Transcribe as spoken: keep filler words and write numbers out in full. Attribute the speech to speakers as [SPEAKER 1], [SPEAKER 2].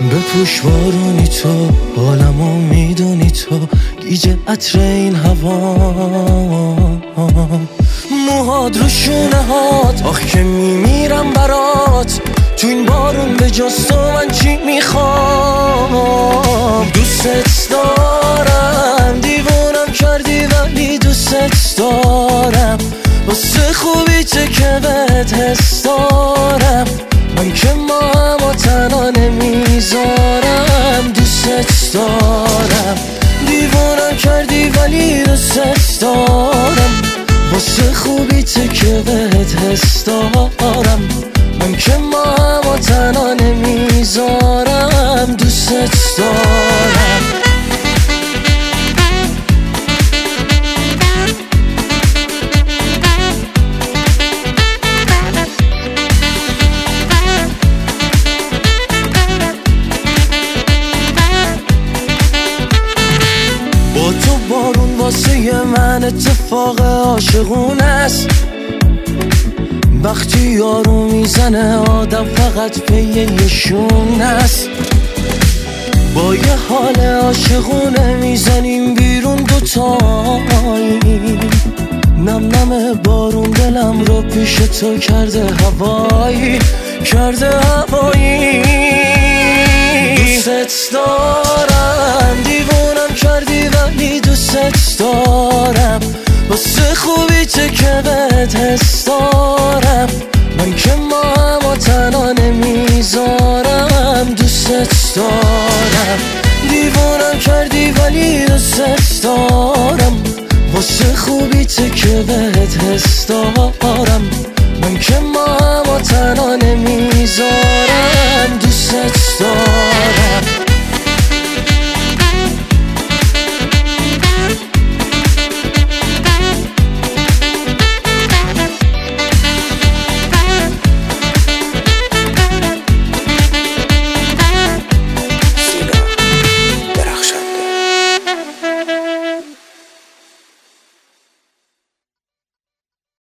[SPEAKER 1] بپوش بارونی تو، حالمو میدونی تو، گیج عطر این هوا، موهات رو شونه هات، آخ که میمیرم برات، تو این بارون به جز تو من چی میخوام. دوستت دارم، دیوونم کردی ولی دوستت دارم، واسه خوبی چه که بهت حس دارم، من که ما هم تنها نمیذارم. دوستت دارم، دیوونم کردی ولی دوستت دارم، واسه خوبی چه که بهت حس دارم، من که ما هم تنها نمیذارم. دوستت دارم. با تو بارون واسه من اتفاق عاشقونه است، وقتی یارو میزنه آدم فقط پی یه شونه است. با یه حال عاشقونه میزنیم بیرون دوتایی، نم نم بارون دلم رو پیش تو کرده هوایی، کرده هوایی. دوستت دارم، دیوونم کردی ولی دوستت دارم، واسه خوبی چه که بهت حس دارم، من که ما هم تنها نمیذارم. دوستت دارم، دیوونم کردی ولی دوستت دارم، واسه خوبی چه که بهت حس دارم، من که ما هم تنها نمیذارم.